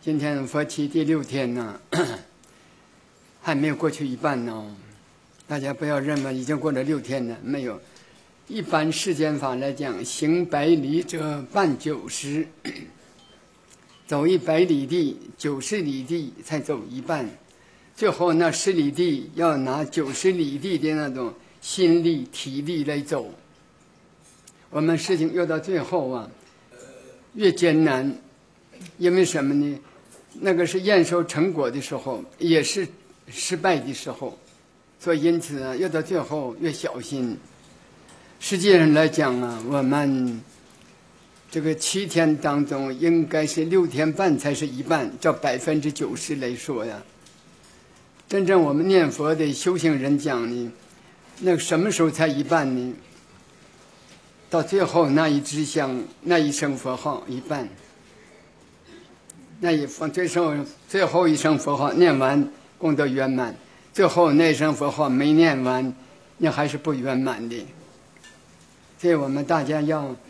今天佛期第6天呢，还没有过去一半呢。大家不要认为已经过了6天了，没有。一般世间法来讲，行100里者半90，走100里地，90里地才走一半。最后那10里地要拿90里地的那种心力、体力来走。我们事情越到最后啊，越艰难。因为什么呢？那个是验收成果的时候，也是失败的时候，所以因此啊，越到最后越小心。实际上来讲啊，我们这个7天当中，应该是6天半才是一半，照90%来说呀。真正我们念佛的修行人讲呢，那个什么时候才一半呢？到最后那一支香，那一声佛号一半。那最后一声佛号念完，功德圆满；最后那声佛号没念完，那还是不圆满的。所以我们大家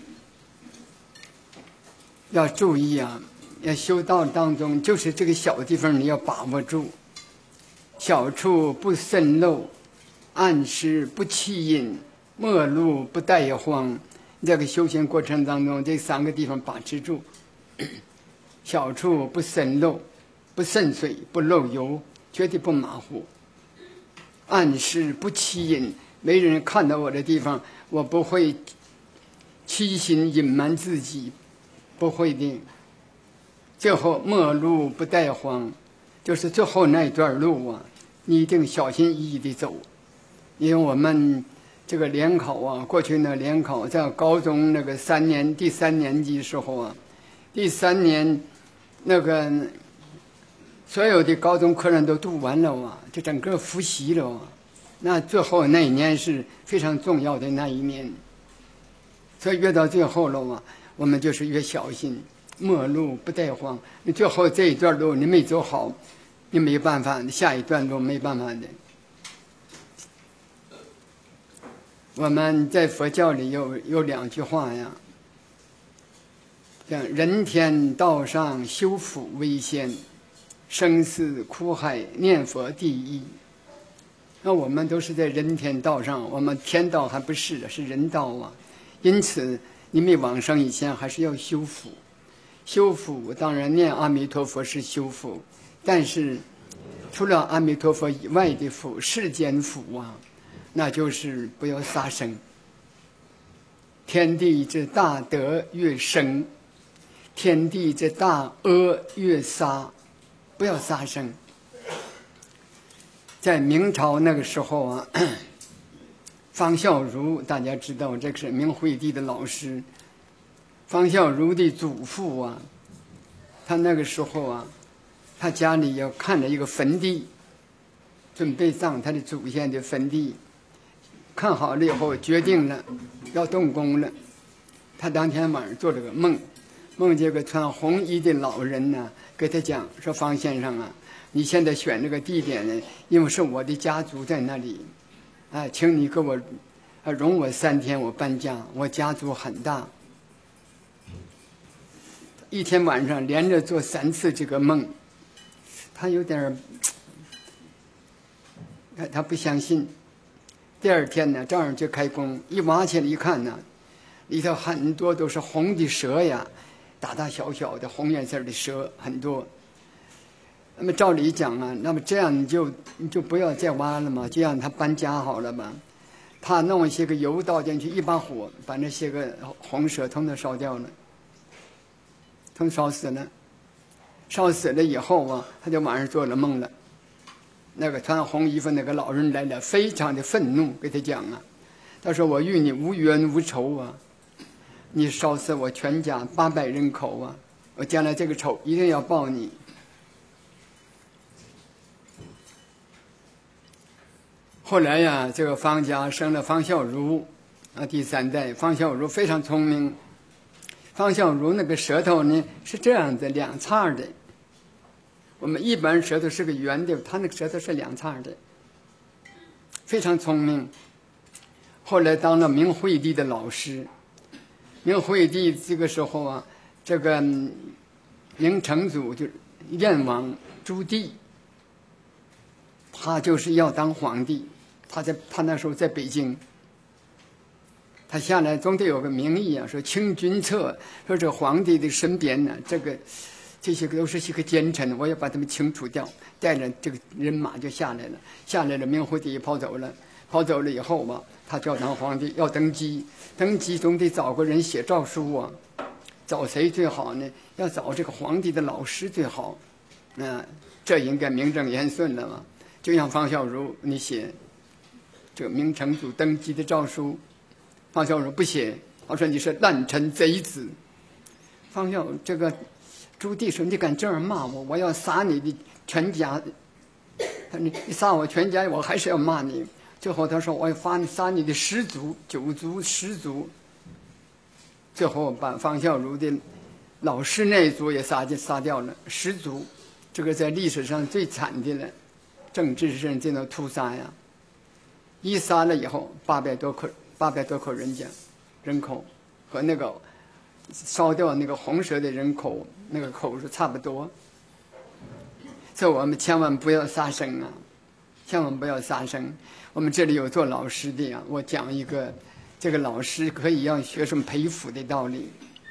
要注意啊！要修道当中，就是这个小地方你要把握住，小处不渗漏，暗室不欺隐，末路不怠荒。这个修行过程当中，这3个地方把持住。小处不渗漏，不渗水，不漏油，绝对不马虎。暗室不欺隐，没人看到我的地方，我不会欺心隐瞒自己，不会的。最后末路不怠荒，就是最后那一段路啊，你一定小心翼翼地走。因为我们这个联考啊，过去呢联考在高中那个第三年级时候啊，第3年那个所有的高中课程都读完了啊，就整个复习了啊。那最后那一年是非常重要的那一年，所以越到最后了啊，我们就是越小心，末路不怠荒。你最后这一段路你没走好，你没办法，下一段路没办法的。我们在佛教里有2句话呀，像人天道上修福为先，生死苦海念佛第一。那我们都是在人天道上，我们天道还不是，是人道啊。因此你没往生以前还是要修福。修福当然念阿弥陀佛是修福，但是除了阿弥陀佛以外的福，世间福啊，那就是不要杀生。天地之大德越生，天地之大恶越杀，不要杀生。在明朝那个时候啊，方孝孺大家知道，这个是明惠帝的老师。方孝孺的祖父啊，他那个时候啊，他家里要看着一个坟地，准备葬他的祖先的坟地。看好了以后，决定了要动工了。他当天晚上做了个梦，梦见个穿红衣的老人呢，给他讲说：“方先生啊，你现在选这个地点呢，因为是我的家族在那里，请你给我容我3天，我搬家。我家族很大。”一天晚上连着做3次这个梦，他有点他不相信。第2天呢，照样就开工，一挖起来一看呢，里头很多都是红的蛇呀，大大小小的红颜色的蛇很多。那么照理讲啊，那么这样你就不要再挖了嘛，就让他搬家好了吧。他弄一些个油倒进去，一把火把那些个红蛇统统烧掉了，统烧死了。烧死了以后啊，他就晚上做了梦了。那个穿红衣服那个老人来了，非常的愤怒，给他讲啊，他说：“我与你无冤无仇啊，你烧死我全家800人口啊，我将来这个仇一定要报你。”后来呀，这个方家生了方孝孺啊，第3代。方孝孺非常聪明。方孝孺那个舌头呢是这样的，2叉的。我们一般舌头是个圆的，他那个舌头是2叉的，非常聪明。后来当了明惠帝的老师。明惠帝这个时候啊，这个明成祖就燕王朱棣，他就是要当皇帝。他那时候在北京，他下来总得有个名义啊，说清君侧，说这皇帝的身边呢，这些都是些个奸臣，我要把他们清除掉。带着这个人马就下来了，明皇帝跑走了以后吧，他就要当皇帝，要登基总得找个人写诏书啊。找谁最好呢？要找这个皇帝的老师最好。这应该名正言顺了嘛。就像方孝孺，你写这个明成祖登基的诏书，方孝孺不写，他说你是滥臣贼子。这个朱棣说你敢这样骂我，我要杀你的全家。你杀我全家，我还是要骂你。最后他说我要杀你的10族、9族、10族。最后把方孝孺的老师那一族也杀掉了，10族。这个在历史上最惨的了，政治上这种屠杀呀！一杀了以后，800多口人口和那个烧掉那个红蛇的人口那个口数差不多。所以我们千万不要杀生啊，千万不要杀生。我们这里有做老师的啊，我讲一个，这个老师可以让学生培福的道理。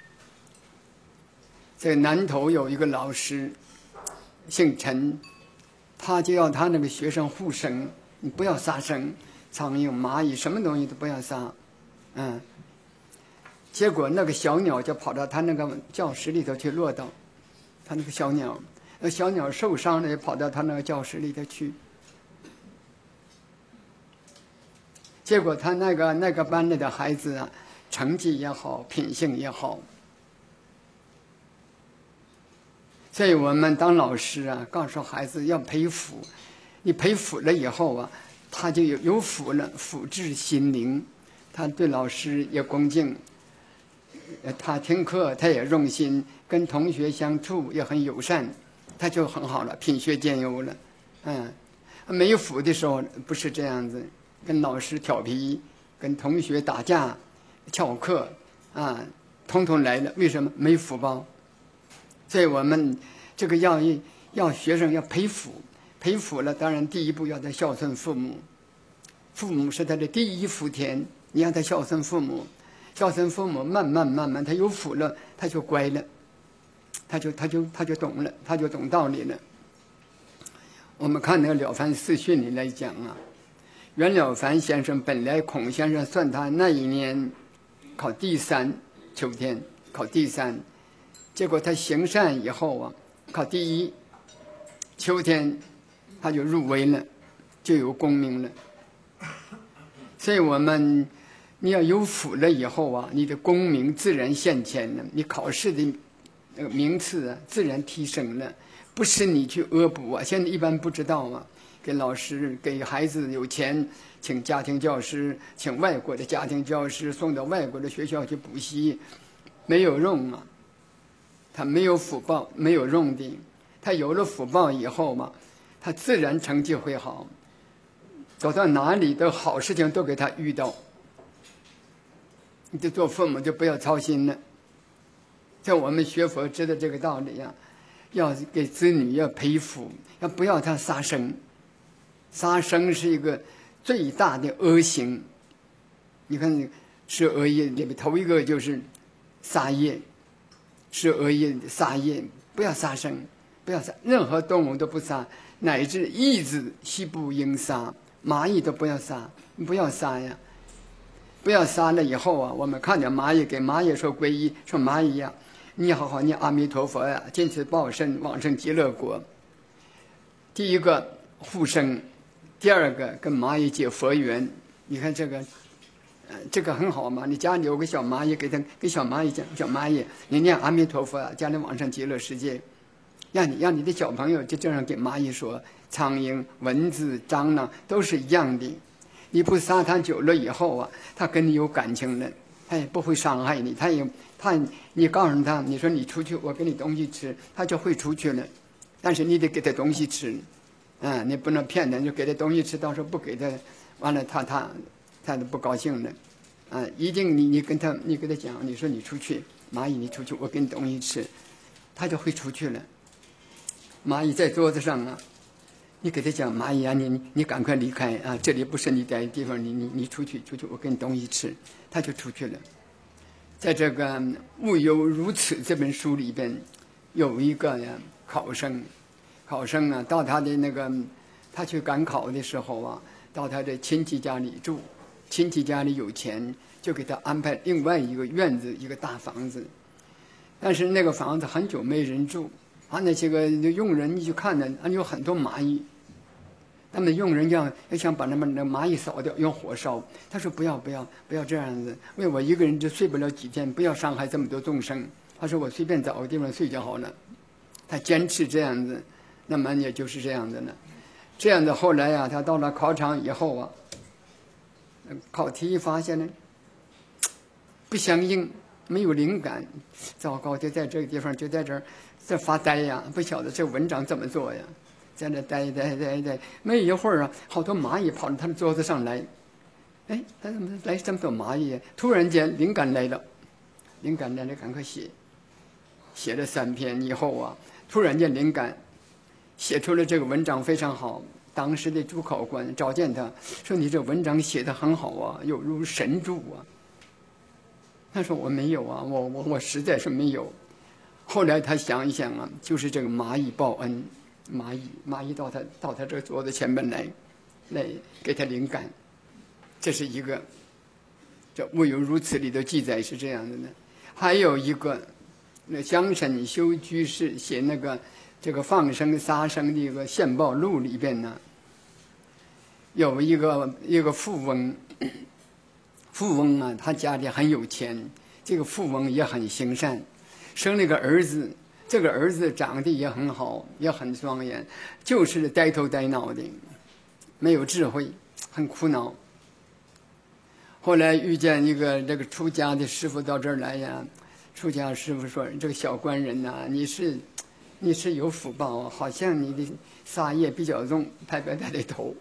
在南头有一个老师，姓陈，他就要他那个学生护生，你不要杀生，苍蝇、蚂蚁什么东西都不要杀。结果那个小鸟就跑到他那个教室里头去落到，他那个小鸟受伤了，也跑到他那个教室里头去。结果他那个班里的孩子啊，成绩也好，品性也好。所以我们当老师啊，告诉孩子要培福，你培福了以后啊，他就有福了，福至心灵。他对老师也恭敬，他听课他也用心，跟同学相处也很友善，他就很好了，品学兼优了。没有福的时候不是这样子，跟老师调皮，跟同学打架、翘课统统来了。为什么？没福报。所以我们这个要学生要培福了，当然第一步要他孝顺父母，父母是他的第一福田，你让他孝顺父母，慢慢他有福了，他就乖了，他就懂了，他就懂道理了。我们看那个《了凡四训》里来讲啊，袁了凡先生本来孔先生算他那一年考第3，秋天考第3，结果他行善以后啊，考第1，秋天他就入围了，就有功名了。所以你要有福了以后啊，你的功名自然现前了，你考试的那个名次啊，自然提升了，不是你去恶补啊。现在一般不知道嘛，给老师给孩子有钱，请家庭教师，请外国的家庭教师送到外国的学校去补习，没有用啊。他没有福报，没有用的。他有了福报以后嘛，他自然成绩会好，走到哪里的好事情都给他遇到。你就做父母就不要操心了。像我们学佛知道这个道理啊，要给子女要培福，要不要他杀生。杀生是一个最大的恶行。你看是恶业里面头一个就是杀业。是恶业杀业，不要杀生，不要杀任何动物都不杀，乃至异子悉不应杀，蚂蚁都不要杀，不要杀呀！不要杀了以后啊，我们看见蚂蚁，给蚂蚁说皈依，说蚂蚁呀，你好好念阿弥陀佛呀，尽此报身，往生极乐国。第一个护生，第二个跟蚂蚁结佛缘。你看这个很好嘛，你家里有个小蚂蚁，给小蚂蚁讲，小蚂蚁，你念阿弥陀佛啊，将来往生极乐世界。让你的小朋友就这样给蚂蚁说，苍蝇、蚊子、蟑螂都是一样的。你不杀它久了以后啊，它跟你有感情了，它也不会伤害你，你告诉他，你说你出去，我给你东西吃，它就会出去了。但是你得给他东西吃，你不能骗他，就给他东西吃，到时候不给他，完了他都不高兴了，一定你跟他讲，你说你出去，蚂蚁你出去，我给你东西吃，他就会出去了。 蚂蚁在桌子上啊，你给他讲蚂蚁啊，你赶快离开啊，这里不是你待的地方，你出去，我给你东西吃，他就出去了。在这个《物有如此》这本书里边，有一个呀考生啊，到他的那个他去赶考的时候啊，到他的亲戚家里住，亲戚家里有钱，就给他安排另外一个院子，一个大房子。但是那个房子很久没人住啊，那些个佣人你去看呢，有很多蚂蚁。他们佣人要想把那蚂蚁扫掉，用火烧。他说不要这样子，因为我一个人就睡不了几天，不要伤害这么多众生。他说我随便找个地方睡就好了。他坚持这样子，那么也就是这样的了。这样的后来啊，他到了考场以后啊，考题发现呢不相应，没有灵感，糟糕，就在这个地方，就在这儿在发呆呀，不晓得这文章怎么做呀。在那呆，没一会儿啊，好多蚂蚁跑到他的桌子上来。哎，他怎么来这么多蚂蚁？突然间灵感来了，赶快写。写了3篇以后啊，突然间灵感，写出了这个文章非常好。当时的主考官召见他说：“你这文章写得很好啊，有如神助啊。”他说：“我没有啊，我实在是没有。”后来他想一想啊，就是这个蚂蚁报恩。蚂蚁到他这个桌子前面来给他灵感，这是一个。这《物有如此》里的记载是这样的呢。还有一个，那江沈修居士写这个放生杀生的一个献报录里边呢，有一个富翁啊，他家里很有钱，这个富翁也很行善，生了个儿子。这个儿子长得也很好，也很庄严，就是呆头呆脑的，没有智慧，很苦恼。后来遇见一个这个出家的师傅到这儿来呀，出家师傅说：“这个小官人呐，你是有福报，好像你的杀业比较重，拍拍他的头。”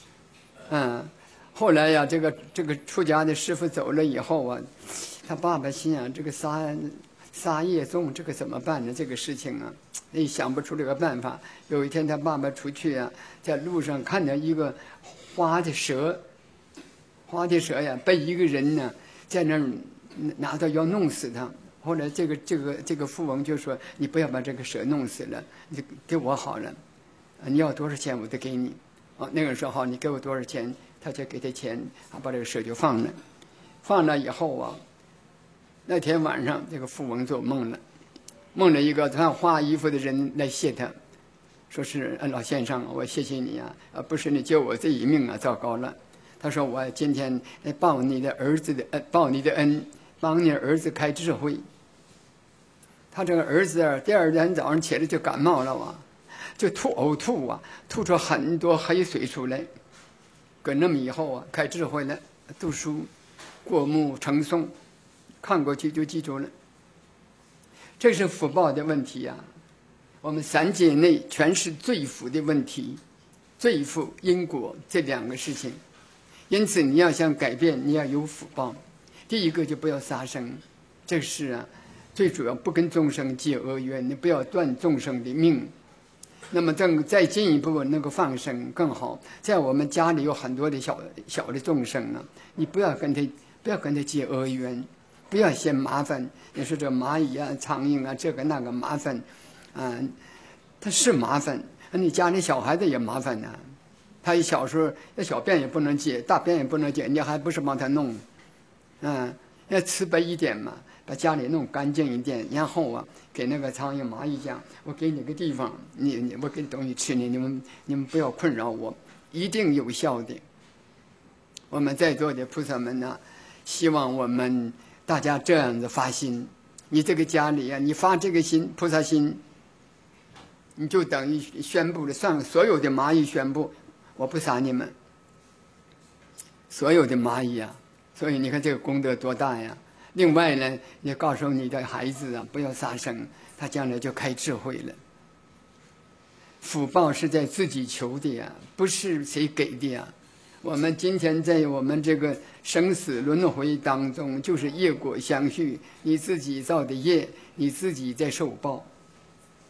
后来呀，这个出家的师傅走了以后啊，他爸爸心想：这个杀业重，这个怎么办呢？这个事情啊，也想不出这个办法。有一天，他爸爸出去啊，在路上看到一个花的蛇呀，被一个人呢在那儿拿到要弄死他。后来这个富翁就说：“你不要把这个蛇弄死了，你给我好了，你要多少钱我都给你。”那个人说：“好，你给我多少钱？”他就给他钱，把这个蛇就放了。放了以后啊，那天晚上，这个富翁做梦了，梦了一个穿花衣服的人来谢他，说是：“老先生，我谢谢你啊，不是你救我这一命啊，糟糕了。”他说：“我今天来报你的恩，帮你儿子开智慧。”他这个儿子啊，第二天早上起来就感冒了啊，就呕吐啊，吐出很多黑水出来。搁那么以后啊，开智慧了，读书，过目成诵。看过去就记住了，这是福报的问题呀。我们3界内全是罪福的问题，罪福因果这2个事情。因此你要想改变，你要有福报。第一个就不要杀生，这是啊最主要，不跟众生结恶缘，你不要断众生的命。那么再进一步能够放生更好。在我们家里有很多的小的众生啊，你不要跟他结恶缘。不要嫌麻烦，你说这蚂蚁啊、苍蝇啊，这个那个麻烦，它是麻烦。你家里小孩子也麻烦呢，他一小时候那小便也不能解，大便也不能解，你还不是帮他弄？要慈悲一点嘛，把家里弄干净一点，然后啊，给那个苍蝇、蚂蚁讲：“我给你个地方，我给你东西吃，你们不要困扰我，一定有效的。”我们在座的菩萨们呢，希望我们大家这样子发心，你这个家里啊，你发这个心，菩萨心，你就等于宣布了，上所有的蚂蚁宣布，我不杀你们，所有的蚂蚁啊，所以你看这个功德多大呀！另外呢，也告诉你的孩子啊，不要杀生，他将来就开智慧了。福报是在自己求的呀，不是谁给的呀。我们今天在我们这个生死轮回当中，就是业果相续，你自己造的业，你自己在受报。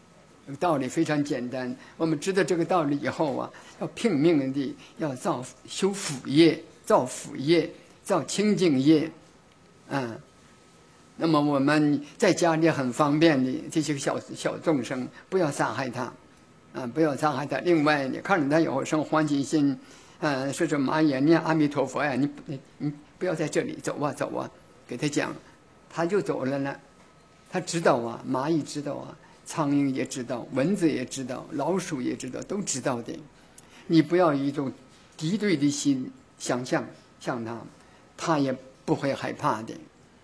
道理非常简单。我们知道这个道理以后啊，要拼命的要修福业，造福业，造清净业，那么我们在家里很方便的这些小众生，不要杀害他，不要杀害他。另外，你看着他以后生欢喜心，说什么呀，念阿弥陀佛呀，你不要在这里，走啊走啊，给他讲，他就走了呢。他知道啊，蚂蚁知道啊，苍蝇也知道，蚊子也知道，老鼠也知道，都知道的。你不要以一种敌对的心想象像他，他也不会害怕的。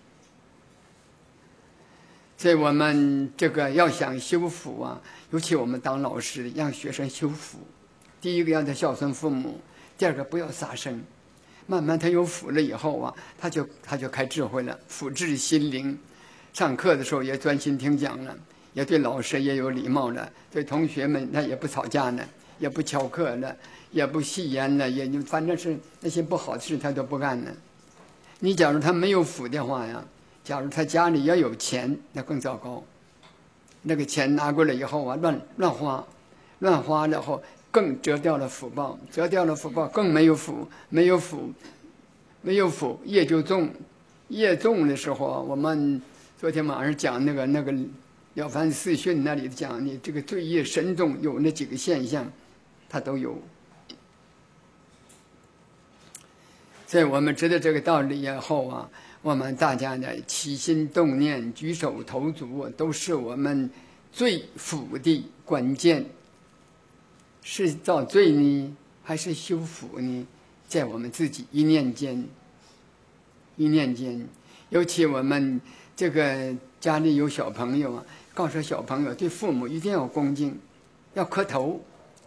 所以我们这个要想修福啊，尤其我们当老师让学生修福，第一个让他孝顺父母，第二个不要杀生。慢慢他有福了以后啊，他就开智慧了，福至心灵。上课的时候也专心听讲了，也对老师也有礼貌了，对同学们他也不吵架了，也不翘课了，也不吸烟了，也反正是那些不好的事他都不干了。你假如他没有福的话呀，假如他家里要有钱，那更糟糕。那个钱拿过来以后啊，乱花了后更折掉了福报，折掉了福报更没有福，没有福，业就重。业重的时候，我们昨天晚上讲那个《了凡四训》那里讲，你这个罪业深重，有那几个现象，它都有。所以我们知道这个道理以后啊，我们大家的起心动念、举手投足，都是我们罪福的关键。是造罪呢，还是修福呢？在我们自己一念间。尤其我们这个家里有小朋友啊，告诉小朋友对父母一定要恭敬，要磕头。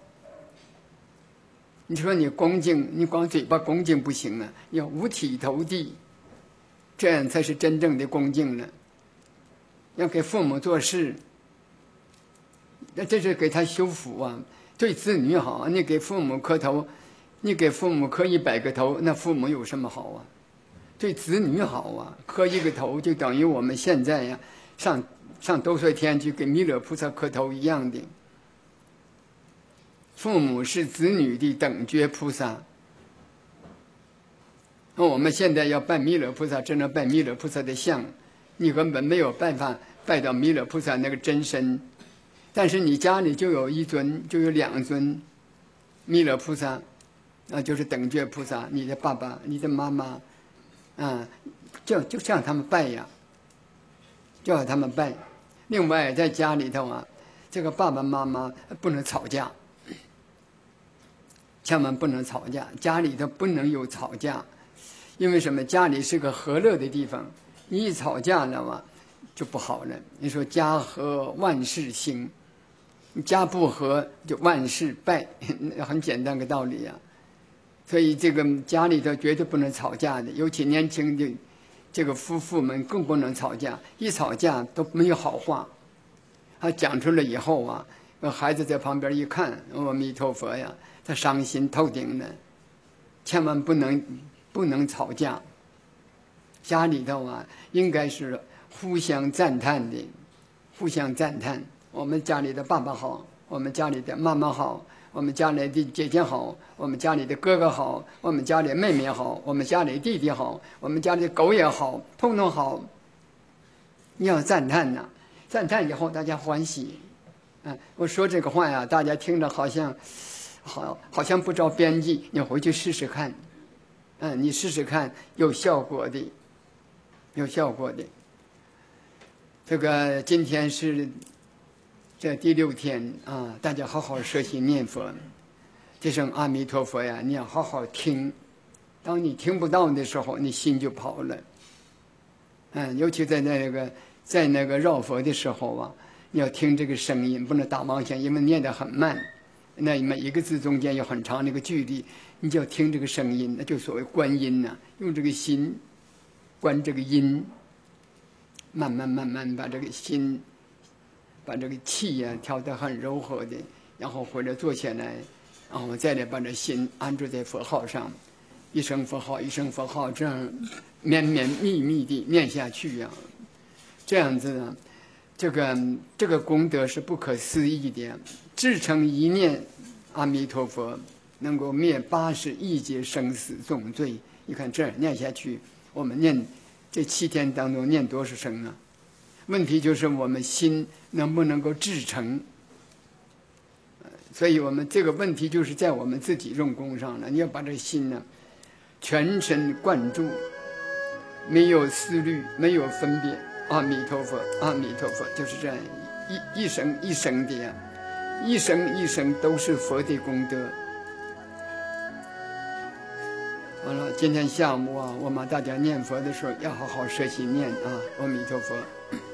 你说你恭敬，你光嘴巴恭敬不行啊，要五体投地，这样才是真正的恭敬了。要给父母做事，那这是给他修福啊，对子女好。你给父母磕头，你给父母磕100个头，那父母有什么好啊？对子女好啊，磕1个头就等于我们现在呀，上兜率天去给弥勒菩萨磕头一样的。父母是子女的等觉菩萨。那我们现在要拜弥勒菩萨，只能拜弥勒菩萨的像，你根本没有办法拜到弥勒菩萨那个真身。但是你家里就有1尊，就有2尊弥勒菩萨，那就是等觉菩萨，你的爸爸，你的妈妈。就让他们拜呀，就让他们拜。另外，在家里头啊，这个爸爸妈妈不能吵架，千万不能吵架。家里头不能有吵架，因为什么？家里是个和乐的地方，你一吵架了嘛，就不好了。你说家和万事兴，家不和就万事败，很简单个道理呀。所以这个家里头绝对不能吵架的，尤其年轻的这个夫妇们更不能吵架，一吵架都没有好话。他讲出来以后啊，孩子在旁边一看，阿弥陀佛呀，他伤心透顶了。千万不能吵架。家里头啊，应该是互相赞叹的，互相赞叹。我们家里的爸爸好，我们家里的妈妈好，我们家里的姐姐好，我们家里的哥哥好，我们家里的妹妹好，我们家里的弟弟好，我们家里的狗也好，通通好。你要赞叹呐，赞叹以后大家欢喜。我说这个话呀，大家听着好像不着边际，你回去试试看。你试试看，有效果的，有效果的。这个今天是这第6天啊，大家好好摄心念佛，这声阿弥陀佛呀，你要好好听。当你听不到的时候，你心就跑了。尤其在那个绕佛的时候啊，你要听这个声音，不能打妄想，因为念得很慢，那每一个字中间有很长的一个距离，你就要听这个声音，那就所谓观音呐，用这个心观这个音，慢慢把这个心。把这个气呀调得很柔和的，然后回来坐下来，然后再来把这心安住在佛号上，一声佛号一声佛号，这样绵密地念下去呀。这样子呢， 这个功德是不可思议的，至诚一念阿弥陀佛，能够灭80亿劫生死重罪。你看这念下去，我们念这7天当中念多少声啊？问题就是我们心能不能够至诚。所以我们这个问题就是在我们自己用功上了。你要把这心呢全神贯注，没有思虑，没有分别，阿弥陀佛，阿弥陀佛，就是这样一生一生的呀，一生一生都是佛的功德。好了，今天下午啊，我们大家念佛的时候要好好学习念啊，阿弥陀佛。